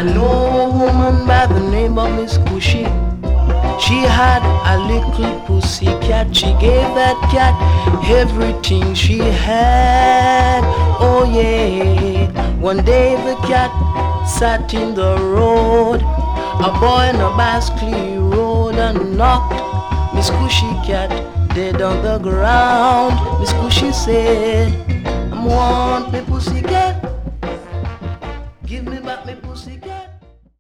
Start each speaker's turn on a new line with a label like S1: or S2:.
S1: I know a woman by the name of Miss Cushy. She had a little pussy cat. She gave that cat everything she had. Oh yeah. One day the cat sat in the road. A boy in a bicycle rode and knocked Miss Cushy cat dead on the ground. Miss Cushy said, I want my pussy cat.